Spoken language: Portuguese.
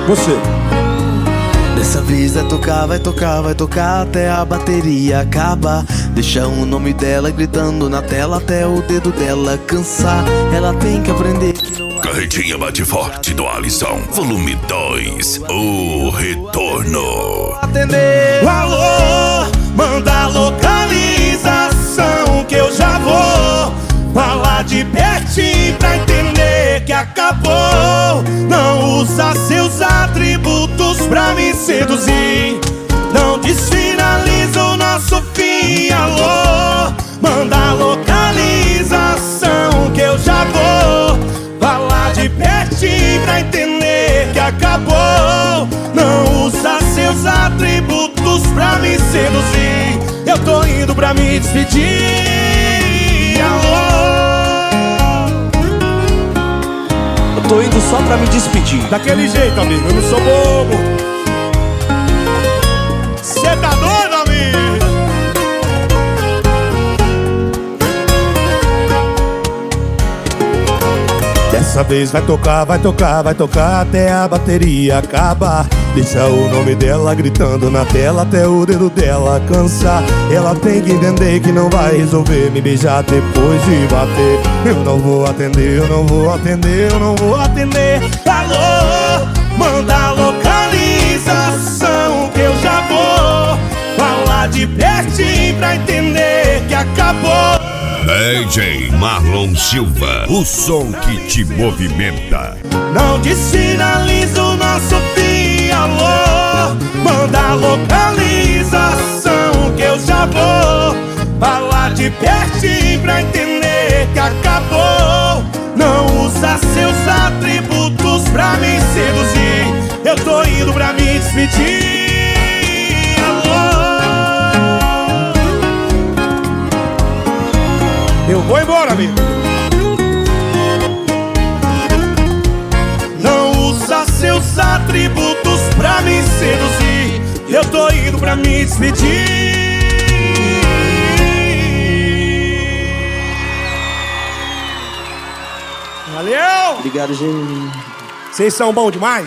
Você. Dessa vez vai tocar, vai tocar, vai tocar até a bateria acabar. Deixa o nome dela gritando na tela até o dedo dela cansar. Ela tem que aprender que não há... Carretinha bate forte do Alisson, volume 2, o retorno. Atender. Alô, manda a localização que eu já vou falar de pertinho pra entender que acabou. Não usa seus atributos pra me seduzir. Não desfinaliza o nosso fim. Alô, manda a localização que eu já vou falar de pertinho pra entender que acabou. Não usa seus atributos pra me seduzir. Eu tô indo pra me despedir. Alô, eu tô indo só pra me despedir. daquele jeito, amigo, eu não sou bobo. Cê tá doido, amigo? Dessa vez vai tocar, vai tocar, vai tocar até a bateria acabar. Deixa o nome dela gritando na tela até o dedo dela cansar. Ela tem que entender que não vai resolver me beijar depois de bater. Eu não vou atender, eu não vou atender, eu não vou atender. Alô, manda a localização que eu já vou falar de pertinho pra entender que acabou. DJ Marlon Silva, o som que te movimenta. Não desfinaliza o nosso fim. Alô, manda a localização que eu já vou falar de pertinho pra entender que acabou. Não usa seus atributos pra me seduzir. Eu tô indo pra me despedir. Eu vou embora, amigo. Não usa seus atributos pra me seduzir. Eu tô indo pra me despedir. Valeu! Obrigado, gente. Vocês são bons demais.